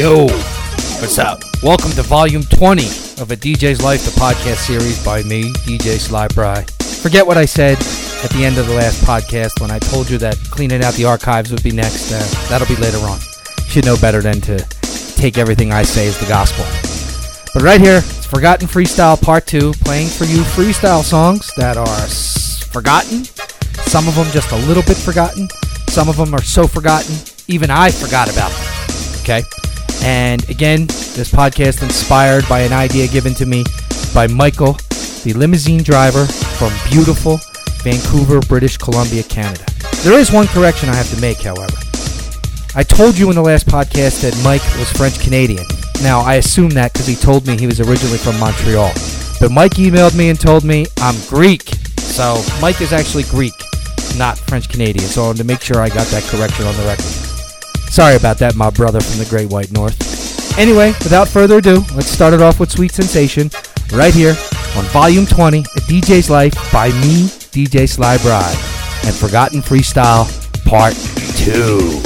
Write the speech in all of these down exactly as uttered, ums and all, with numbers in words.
Yo, what's up? Welcome to volume twenty of A D J's Life, the podcast series by me, D J Sly Bry. Forget what I said at the end of the last podcast when I told you that cleaning out the archives would be next. Uh, that'll be later on. You should know better than to take everything I say as the gospel. But right here, it's Forgotten Freestyle Part two, playing for you freestyle songs that are s- forgotten. Some of them just a little bit forgotten. Some of them are so forgotten, even I forgot about them. Okay? And again, this podcast inspired by an idea given to me by Michael, the limousine driver from beautiful Vancouver, British Columbia, Canada. There is one correction I have to make, however. I told you in the last podcast that Mike was French-Canadian. Now, I assume that because he told me he was originally from Montreal. But Mike emailed me and told me I'm Greek. So Mike is actually Greek, not French-Canadian. So I wanted to make sure I got that correction on the record. Sorry about that, my brother from the Great White North. Anyway, without further ado, let's start it off with Sweet Sensation right here on Volume twenty, A D J's Life by me, D J Sly Bry, and Forgotten Freestyle Part two.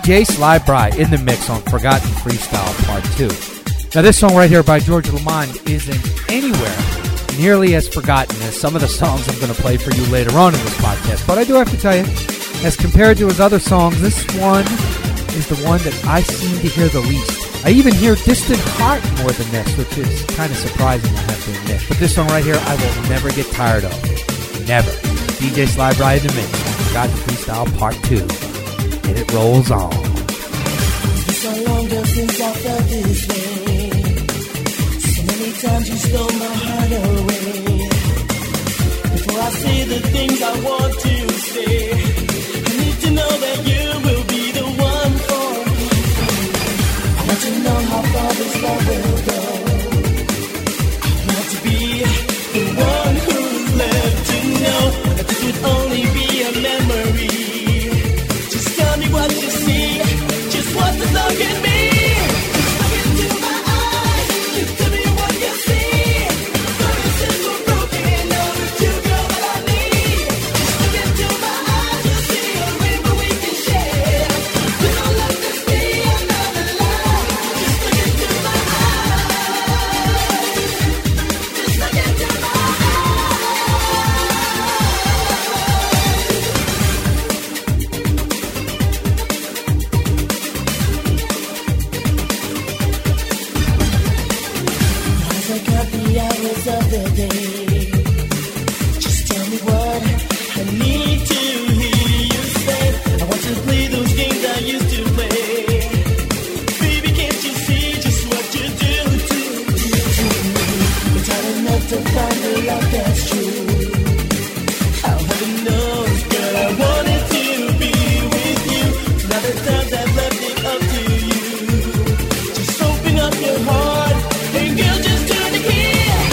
J Sly Bry in the mix on Forgotten Freestyle Part two. Now this song right here by George Lamond isn't anywhere nearly as forgotten as some of the songs I'm going to play for you later on in this podcast. But I do have to tell you, as compared to his other songs, this one is the one that I seem to hear the least. I even hear Distant Heart more than this, which is kind of surprising, I have to admit. But this song right here, I will never get tired of. Never. D J Sly Bry in the mix on Forgotten Freestyle Part two. And it rolls on. It's so long since I felt this way. So many times you stole my heart away. Before I say the things I want to say, I need to know that you will be the one for me. I want to know how far this love will go. I want to be the one who's left to know that this would only be a memory. Tell me what you see, just what the love can be. Just look into my eyes, tell me what you see. Promises were broken, now it's you, girl, that I need. Just look into my eyes, you'll see a rainbow we can share. We don't let this be another lie. Just look into my eyes. Just look into my eyes. Hours of the day, just tell me what I need to hear you say. I want to play those games I used to play. Baby, can't you see just what you do to, to, to me? It's hard enough to find a love that's true. How heaven knows, girl, I wanted to be with you. Now the times I've left it up to you. Just open up your heart, and girl, just turn the key.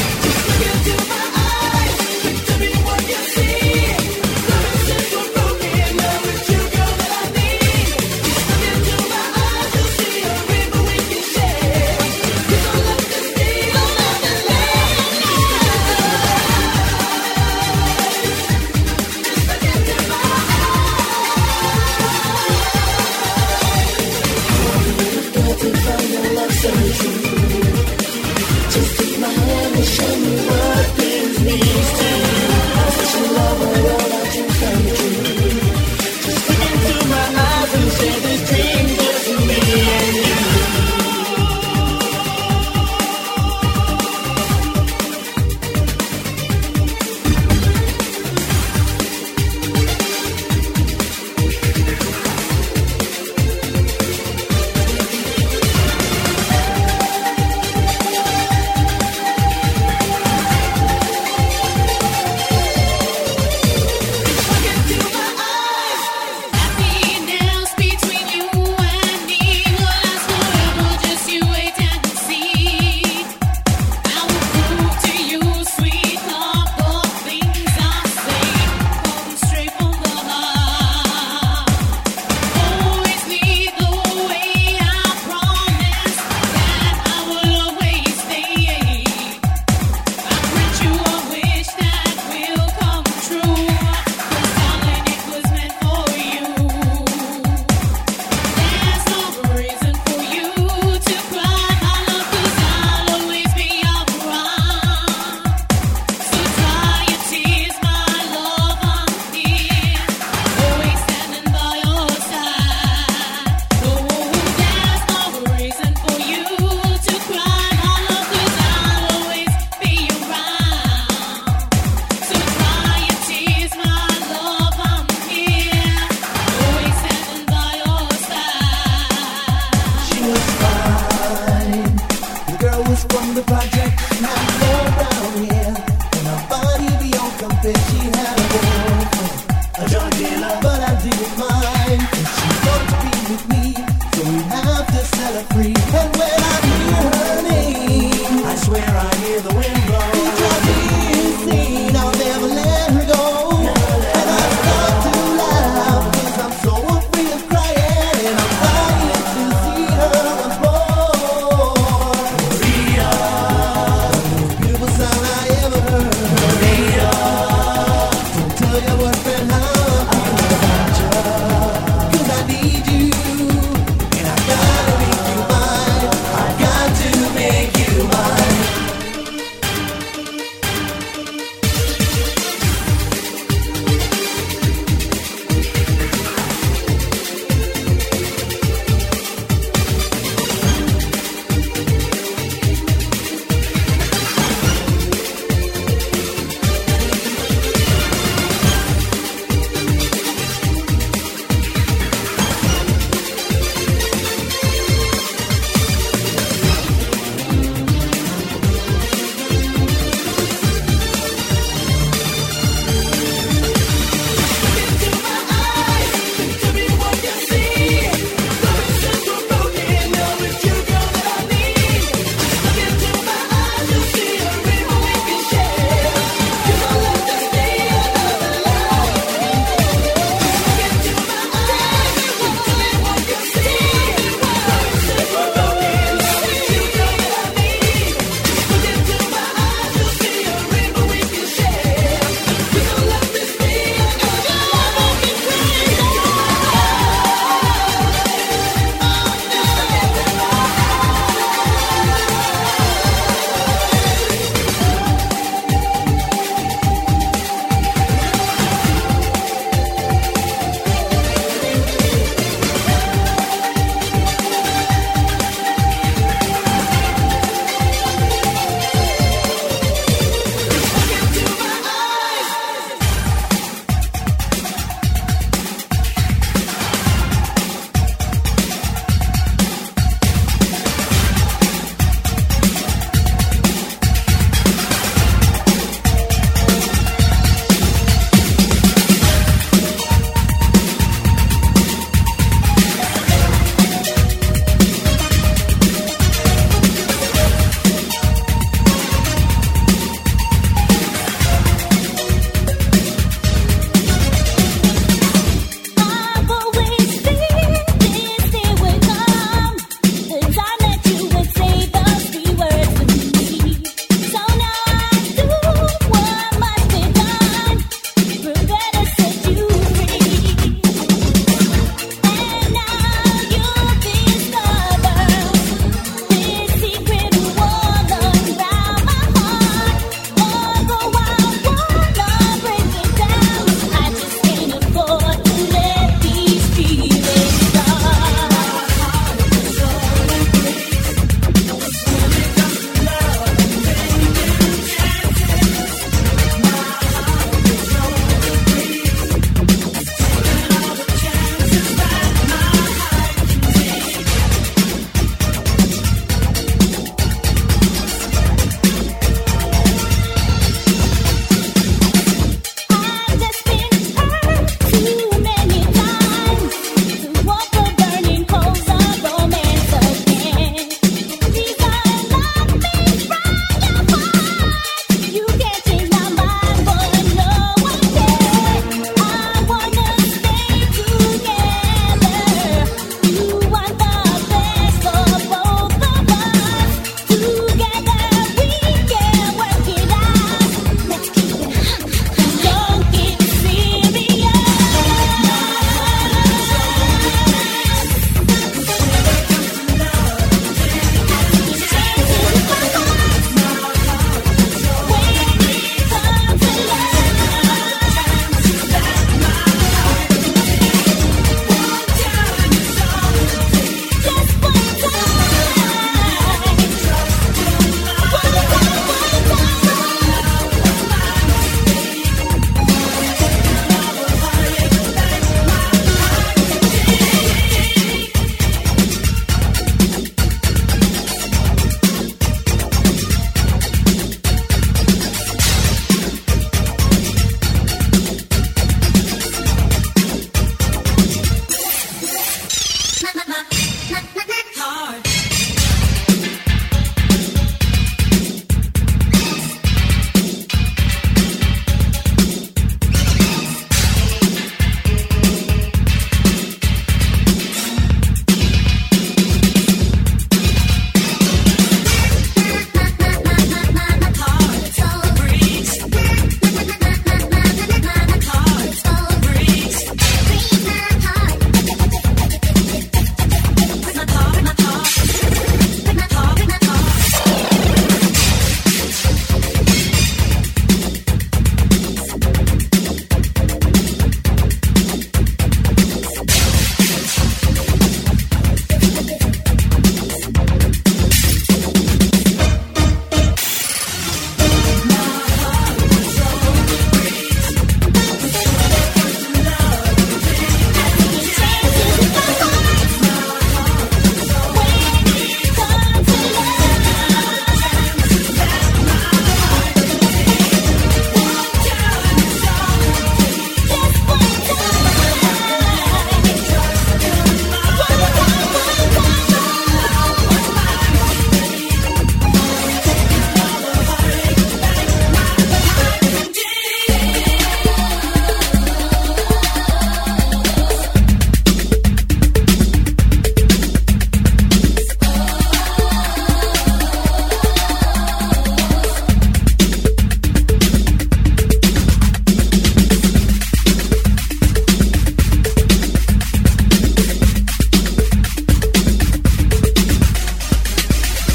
Just take my hand and show me what this means to you. Such a love world I dream come true. Just look into my eyes and share this dream just me and you.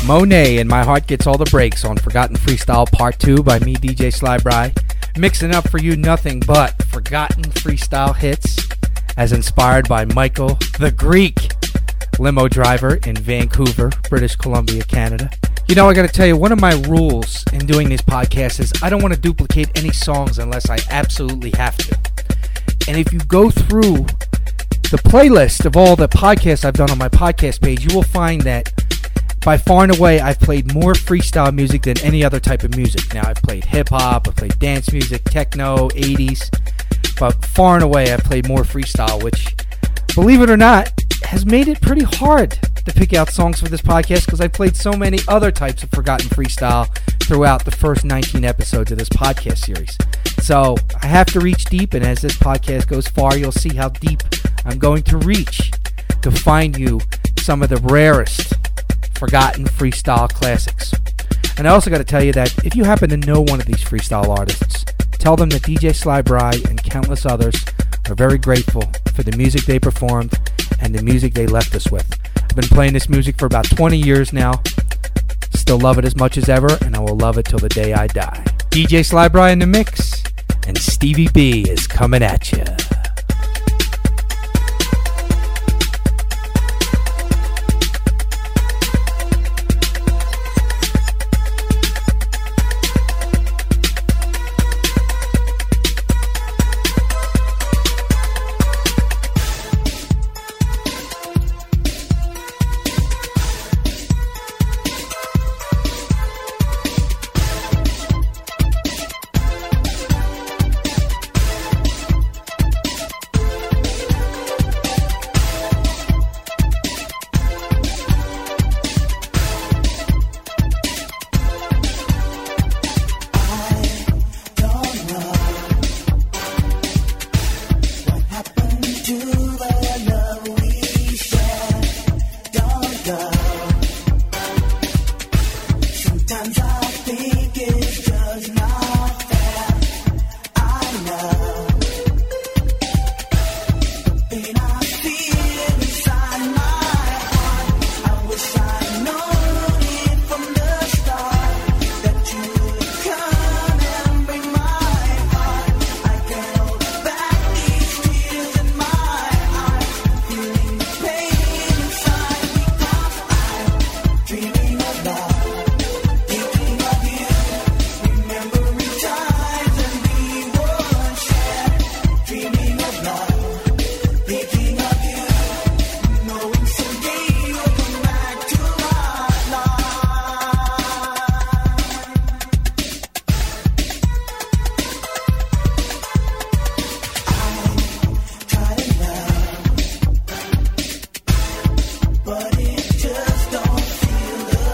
Monet and My Heart Gets All the Breaks on Forgotten Freestyle Part two by me, D J Sly Bry. Mixing up for you nothing but forgotten freestyle hits as inspired by Michael the Greek, limo driver in Vancouver, British Columbia, Canada. You know, I got to tell you, one of my rules in doing these podcasts is I don't want to duplicate any songs unless I absolutely have to. And if you go through the playlist of all the podcasts I've done on my podcast page, you will find that by far and away, I've played more freestyle music than any other type of music. Now, I've played hip-hop, I've played dance music, techno, eighties, but far and away, I've played more freestyle, which, believe it or not, has made it pretty hard to pick out songs for this podcast because I've played so many other types of forgotten freestyle throughout the first nineteen episodes of this podcast series. So, I have to reach deep, and as this podcast goes far, you'll see how deep I'm going to reach to find you some of the rarest forgotten freestyle classics. And I also got to tell you that if you happen to know one of these freestyle artists, tell them that D J Sly Bry and countless others are very grateful for the music they performed and the music they left us with. I've been playing this music for about twenty years now. Still love it as much as ever, and I will love it till the day I die. D J Sly Bry in the mix, and Stevie B is coming at you. But it just don't feel the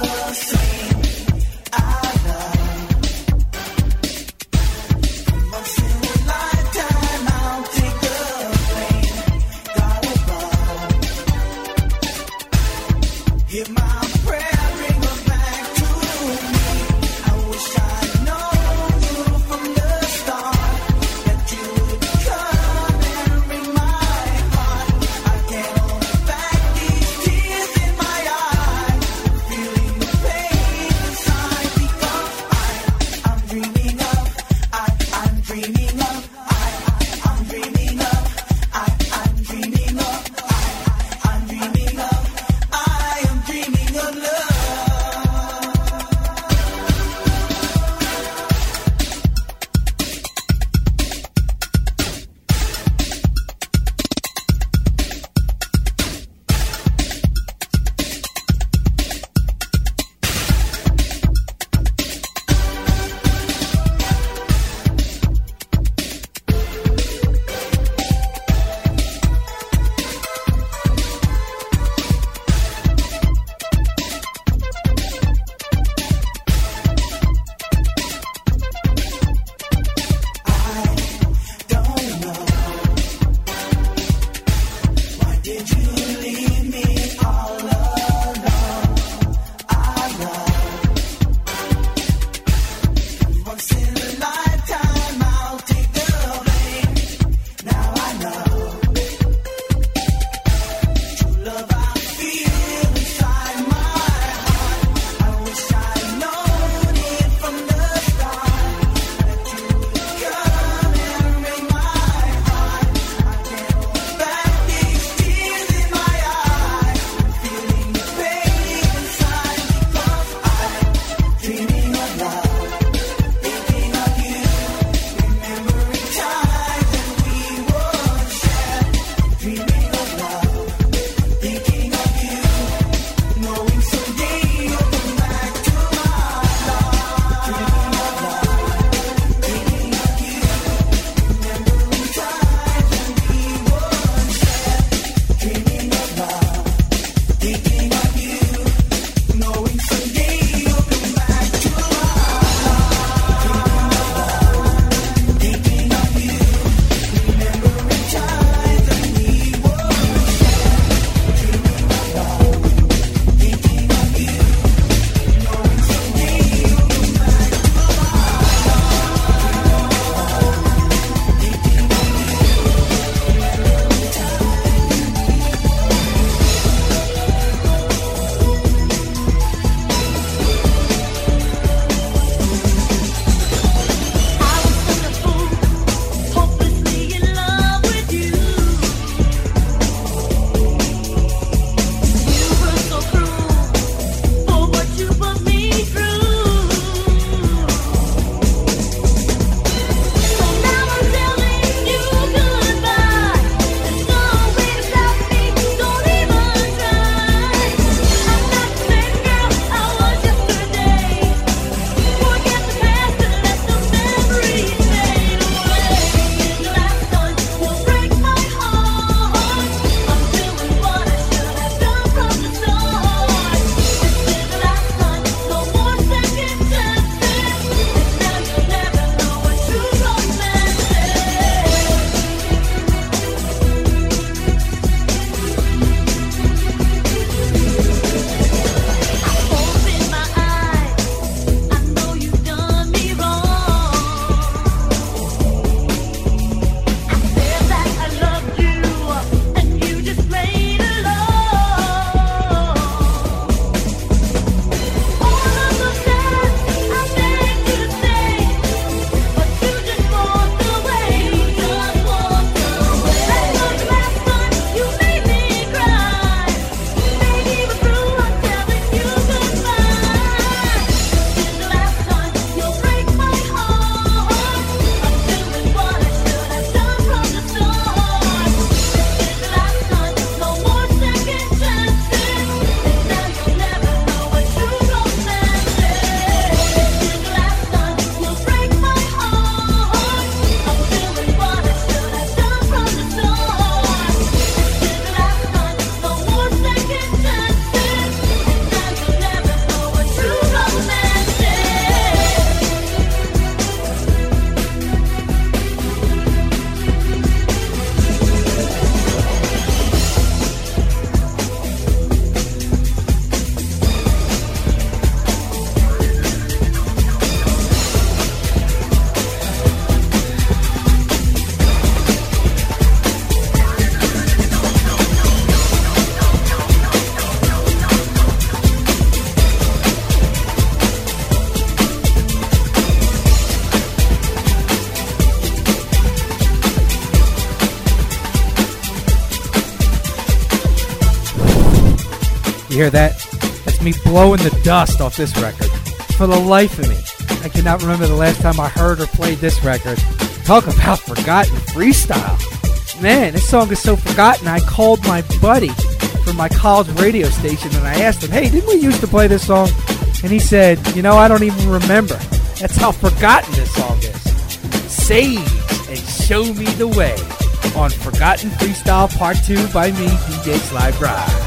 hear that? That's me blowing the dust off this record. For the life of me, I cannot remember the last time I heard or played this record. Talk about forgotten freestyle. Man, this song is so forgotten, I called my buddy from my college radio station and I asked him, hey, didn't we used to play this song? And he said, you know, I don't even remember. That's how forgotten this song is. Sage and Show Me the Way on Forgotten Freestyle Part two by me, D J Sly Bry.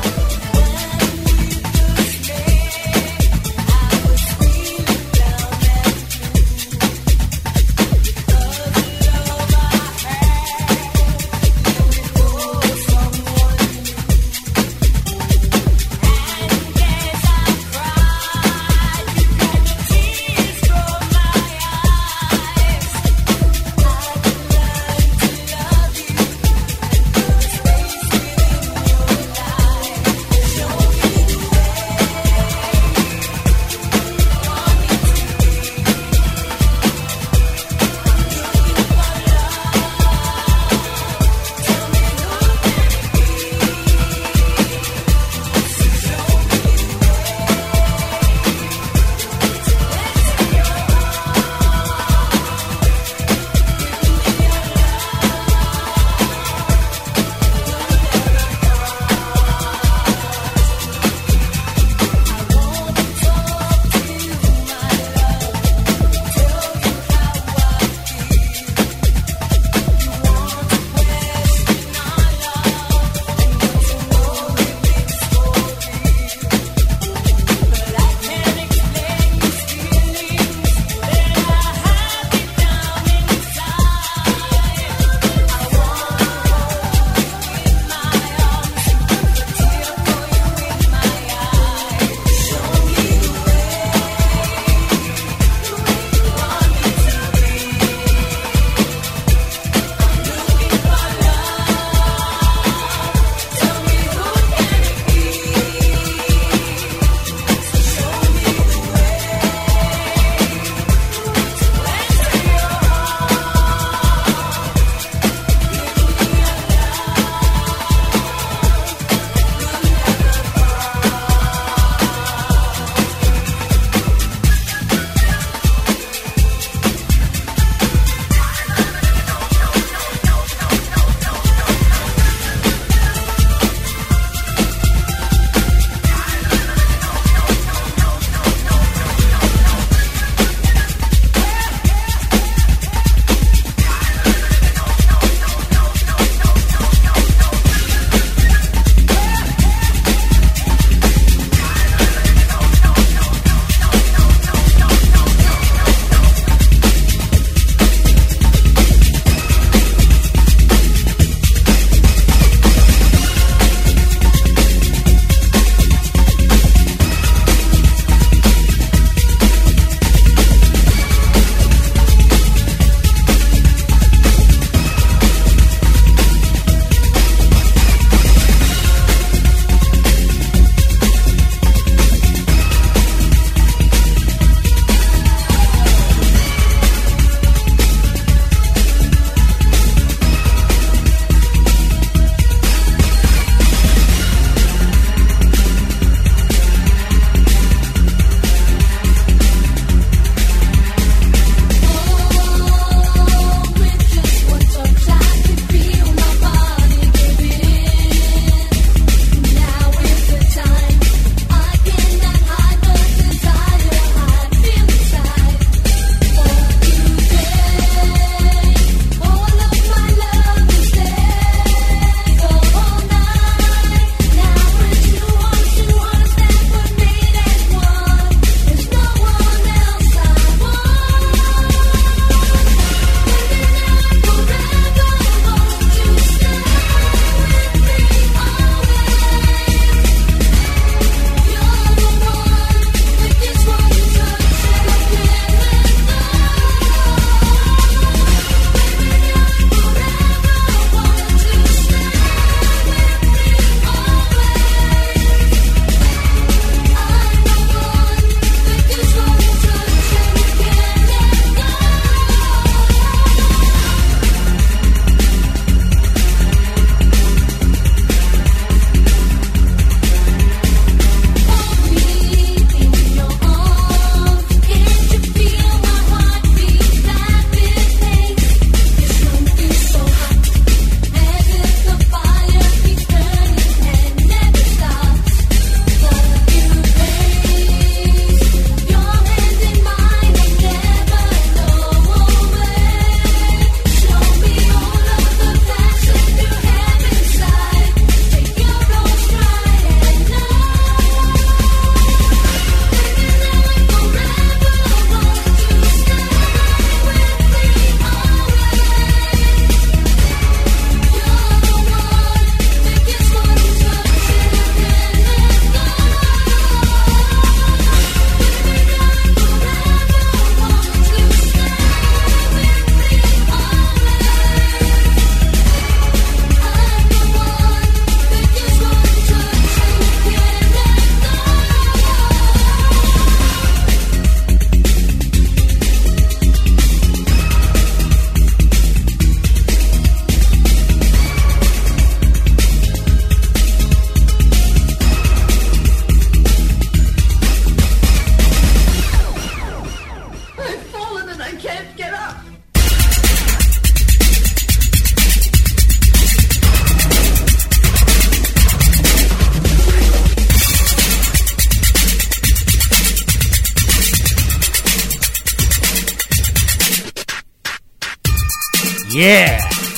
Yeah.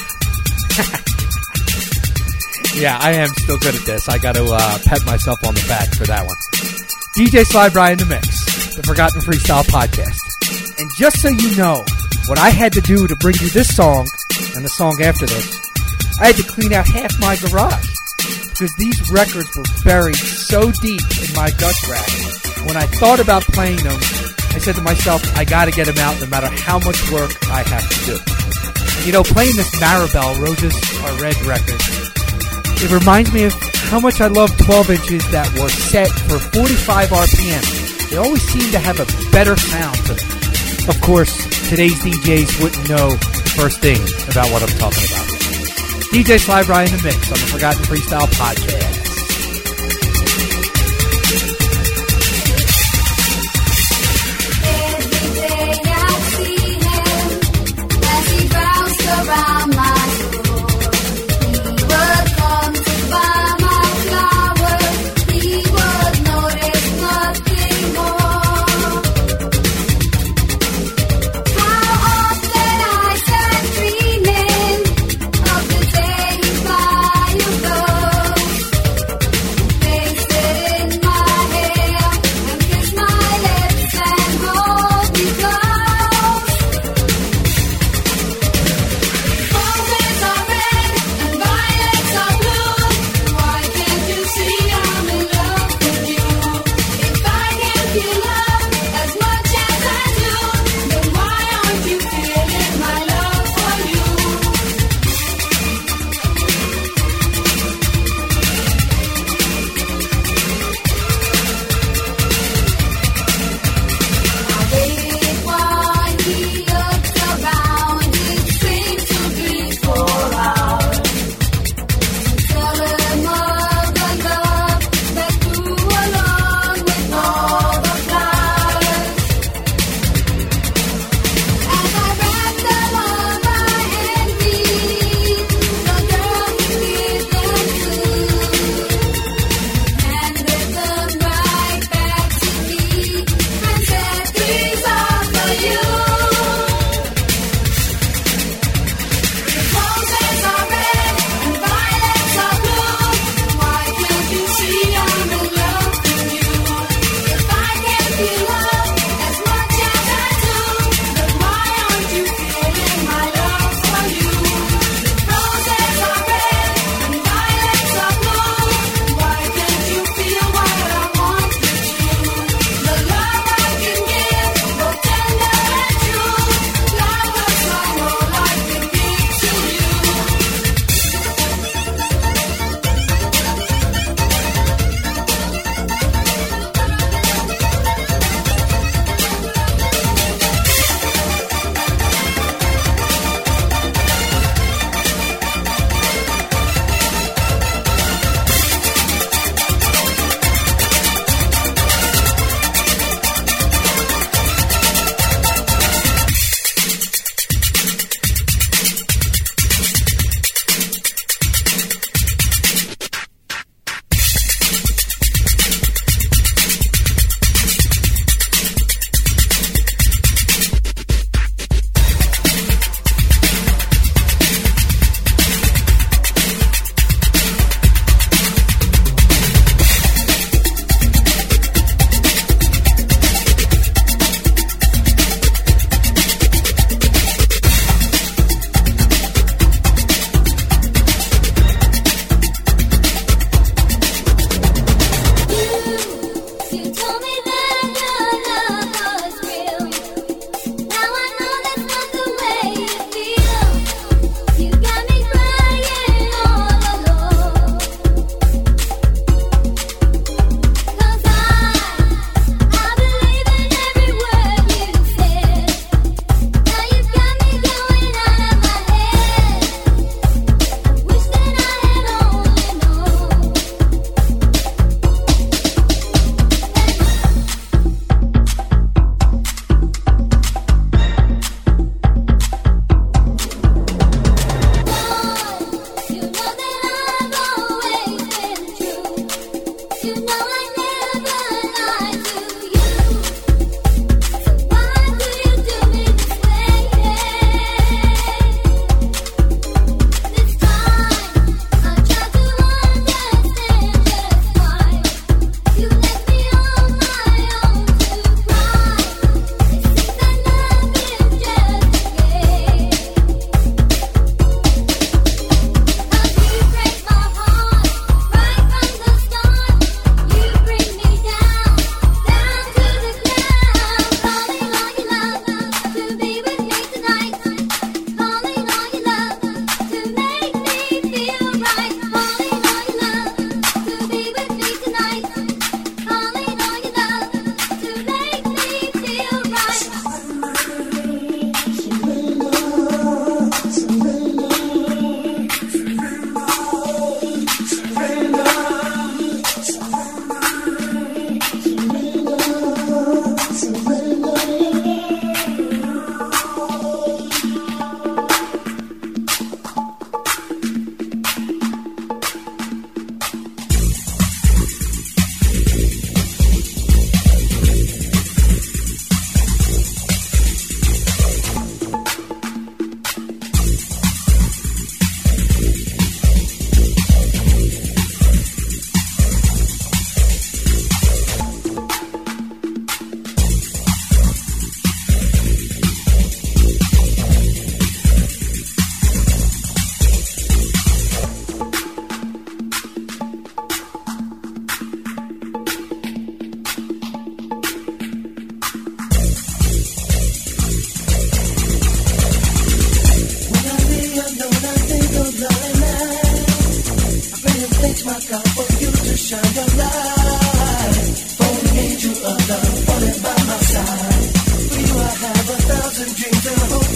Yeah, I am still good at this. I got to uh, pat myself on the back for that one. D J Sly Bry in the Mix, the Forgotten Freestyle Podcast. And just so you know, what I had to do to bring you this song and the song after this, I had to clean out half my garage because these records were buried so deep in my dust rack. When I thought about playing them, I said to myself, I got to get them out no matter how much work I have to do. And you know, playing this Maribel, Roses Are Red record, it reminds me of how much I love twelve inches that were set for forty-five R P M. They always seem to have a better sound to them. Of course, today's D Js wouldn't know the first thing about what I'm talking about. D J Sly Bry in the Mix on the Forgotten Freestyle Podcast. Around my door, he would come to buy my flowers. He would notice nothing more. How often I sat dreaming of the day by your door.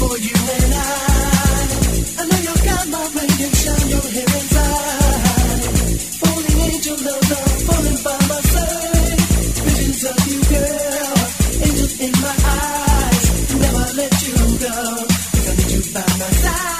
for you and I. I know you got my radiation, you're here inside. Falling angel love, love, falling by my side. Visions of you, girl, angels in my eyes. Never let you go, 'cause I need you by my side.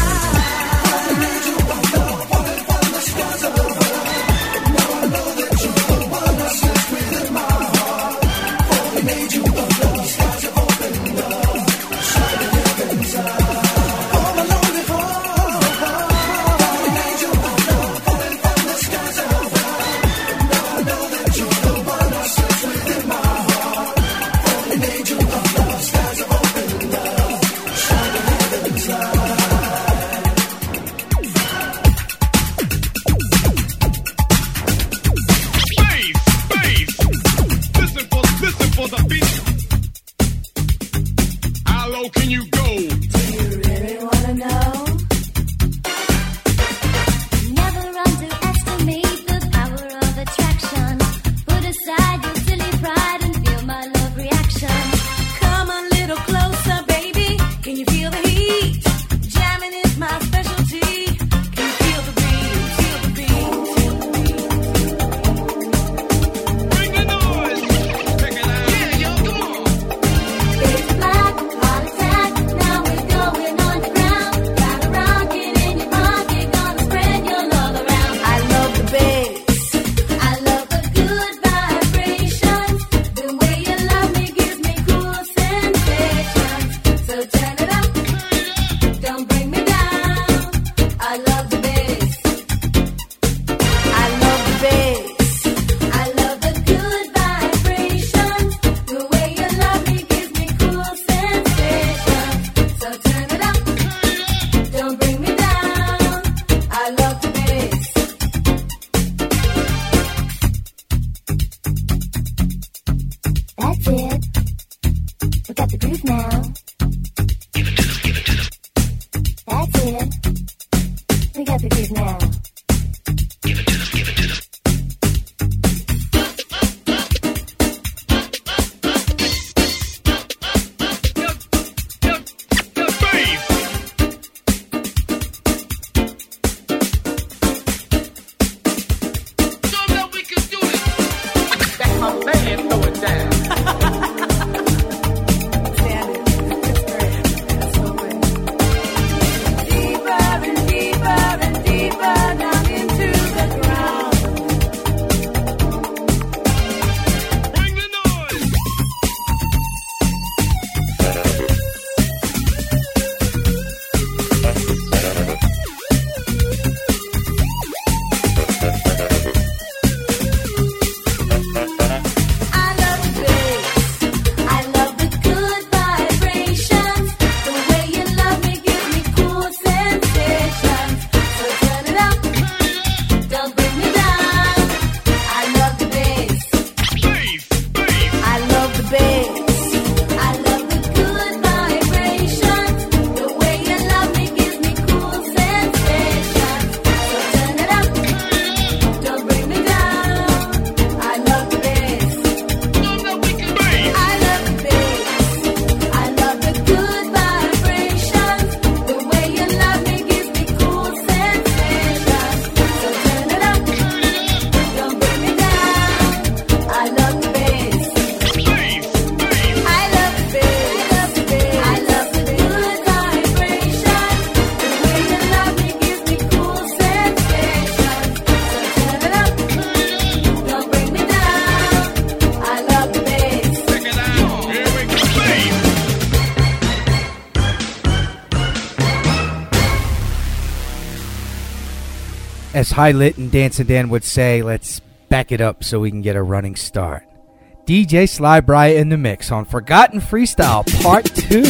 As High Lit and Dancin' Dan would say, let's back it up so we can get a running start. D J Sly Bry in the mix on Forgotten Freestyle Part two.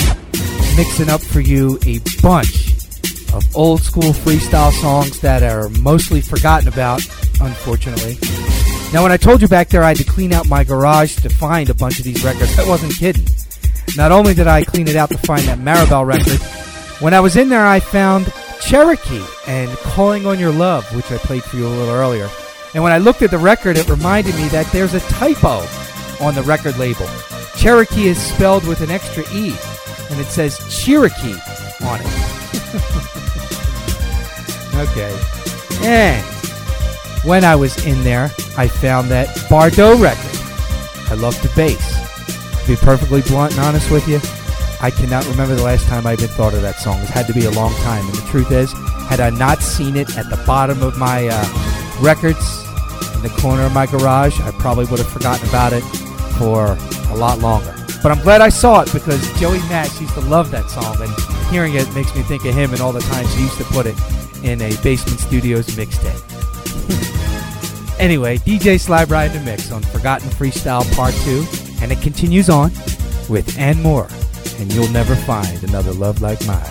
Mixing up for you a bunch of old school freestyle songs that are mostly forgotten about, unfortunately. Now, when I told you back there I had to clean out my garage to find a bunch of these records, I wasn't kidding. Not only did I clean it out to find that Maribel record, when I was in there I found Cherokee and Calling on Your Love, which I played for you a little earlier. And when I looked at the record, it reminded me that there's a typo on the record label. Cherokee is spelled with an extra E. and it says Cherokee on it. Okay. And when I was in there, I found that Bardot record. I love the bass. To be perfectly blunt and honest with you, I cannot remember the last time I even thought of that song. It had to be a long time. And the truth is, had I not seen it at the bottom of my uh, records in the corner of my garage, I probably would have forgotten about it for a lot longer. But I'm glad I saw it because Joey Nash used to love that song, and hearing it makes me think of him and all the times he used to put it in a Basement Studios mixtape. Anyway, D J Sly Bry in the mix on Forgotten Freestyle Part two, and it continues on with And More, and you'll never find another love like mine.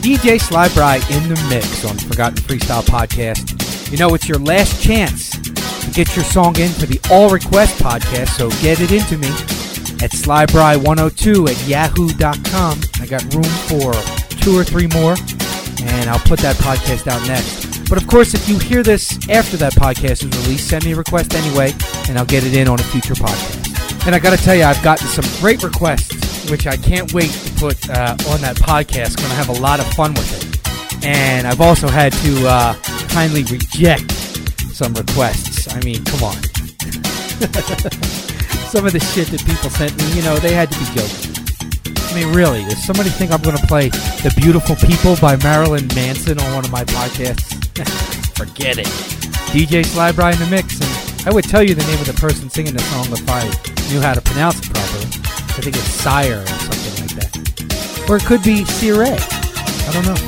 D J Sly Bry in the mix on Forgotten Freestyle Podcast. You know, it's your last chance to get your song in for the All Request Podcast, so get it into me at sly bry one oh two at yahoo dot com. I got room for two or three more, and I'll put that podcast out next. But of course, if you hear this after that podcast is released, send me a request anyway, and I'll get it in on a future podcast. And I got to tell you, I've gotten some great requests, which I can't wait to put uh, on that podcast. Going to have a lot of fun with it. And I've also had to uh, kindly reject some requests. I mean, come on. Some of the shit that people sent me, you know, they had to be joking. I mean, really, does somebody think I'm going to play The Beautiful People by Marilyn Manson on one of my podcasts? Forget it. D J Sly Bry in the mix, and I would tell you the name of the person singing the song if I knew how to pronounce it properly. I think it's Sire or something like that. Or it could be Sire. I don't know.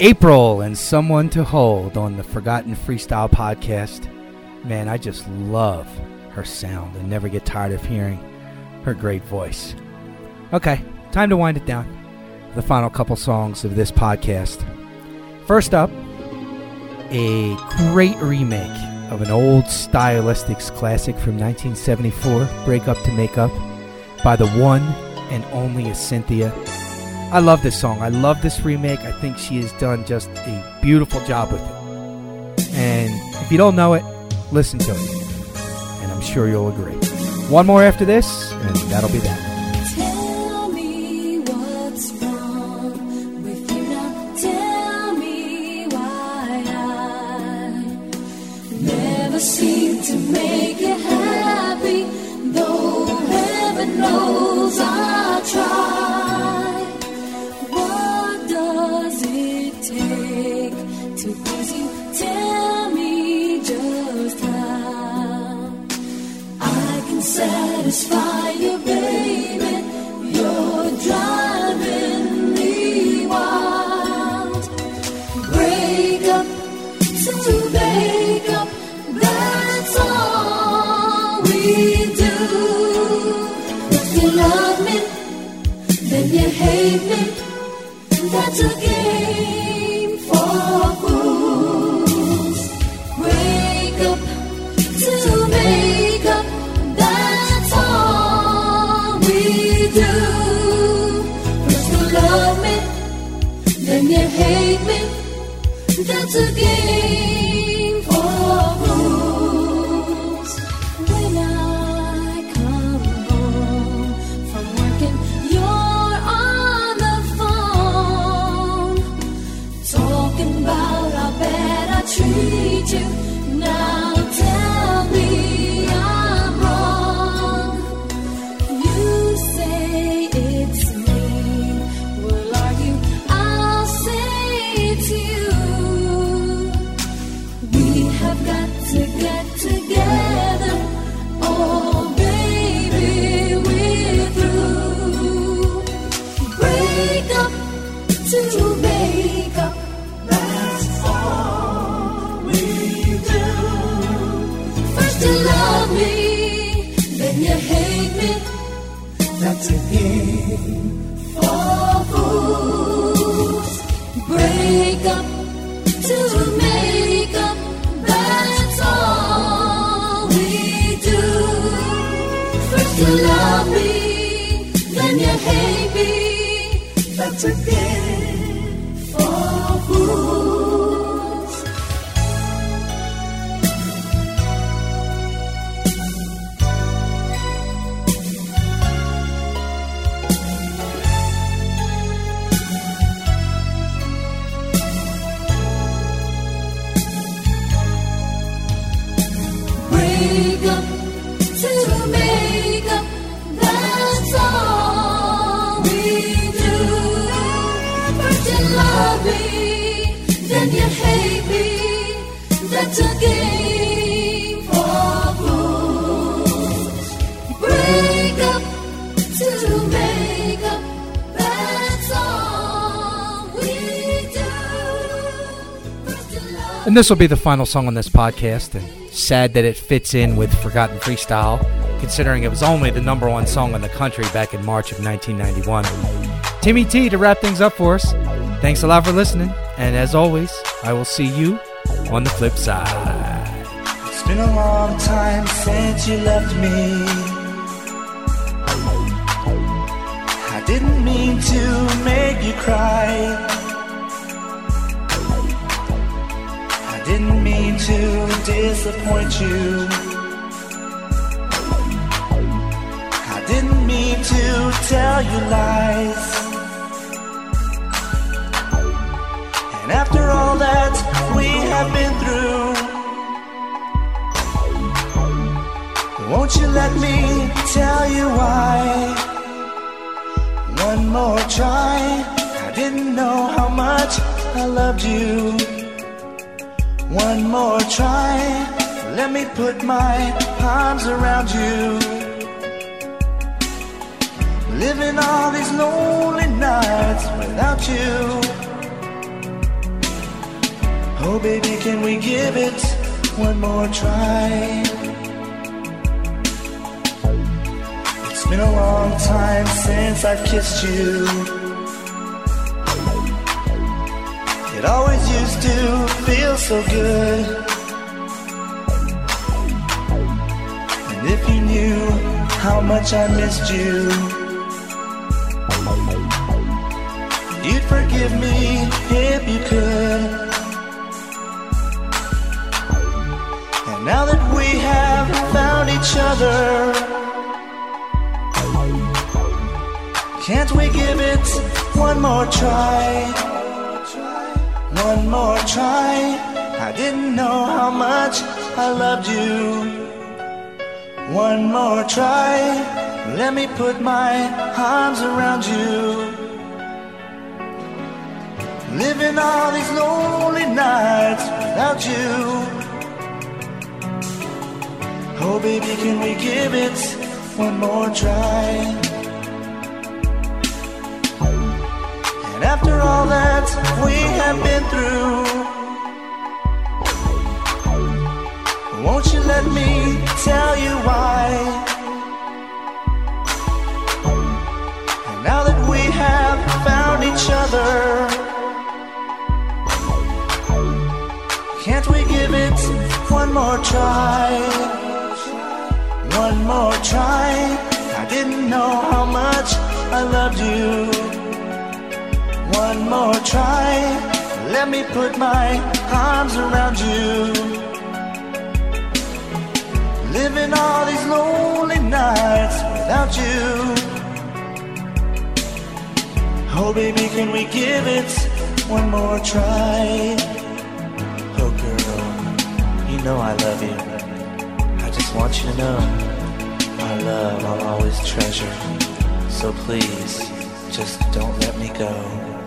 April and Someone to Hold on the Forgotten Freestyle podcast. Man, I just love her sound and never get tired of hearing her great voice. Okay, time to wind it down. The final couple songs of this podcast. First up, a great remake of an old Stylistics classic from nineteen seventy-four, Break Up to Make Up, by the one and only Cynthia. I love this song. I love this remake. I think she has done just a beautiful job with it. And if you don't know it, listen to it. And I'm sure you'll agree. One more after this, and that'll be that. Tell me what's wrong with you now. Tell me why I never seem to make you happy, though heaven knows I try. What does it take to please you? Tell me just how I can satisfy you, baby. You're driving me wild. Break up to make up, that's all we do. If you love me, then you hate me. That's a game for fools. Break up to make up, that's all we do. First you love me, then you hate me. That's a game for fools. When I come home from working, you're on the phone, talking about how bad I treat you. Now tell me I'm wrong. You say it's me, we'll argue, I'll say it's you. We have got to get together, oh baby, we're through. Break up to make up, that's all we do. First you love me, then you hate me. That's a game for fools. Break up to make up, that's all we do. First you love me, then you hate me. That's a game for fools. Break up to make up, that's all we do. First you love me, then you hate me. That's a game for fools. Break up to make up, that's all we do. First you love And this will be the final song on this podcast, and sad that it fits in with Forgotten Freestyle, considering it was only the number one song in the country back in March of nineteen ninety-one. Timmy T to wrap things up for us. Thanks a lot for listening, and as always, I will see you on the flip side. It's been a long time since you left me. I didn't mean to make you cry. I didn't mean to disappoint you. I didn't mean to tell you lies. And after all that we have been through, won't you let me tell you why? One more try. I didn't know how much I loved you. One more try. Let me put my arms around you. Living all these lonely nights without you. Oh baby, can we give it one more try? It's been a long time since I've kissed you. It always used to feel so good. And if you knew how much I missed you, you'd forgive me if you could. And now that we have found each other, can't we give it one more try? One more try. I didn't know how much I loved you. One more try. Let me put my arms around you. Living all these lonely nights without you. Oh baby, can we give it one more try? And after all that we have been through, won't you let me tell you why? And now that we have found each other, can't we give it one more try? One more try. I didn't know how much I loved you. One more try. Let me put my arms around you. Living all these lonely nights without you. Oh baby, can we give it one more try? Oh girl, you know I love you. I just want you to know my love I'll always treasure. So please, just don't let me go.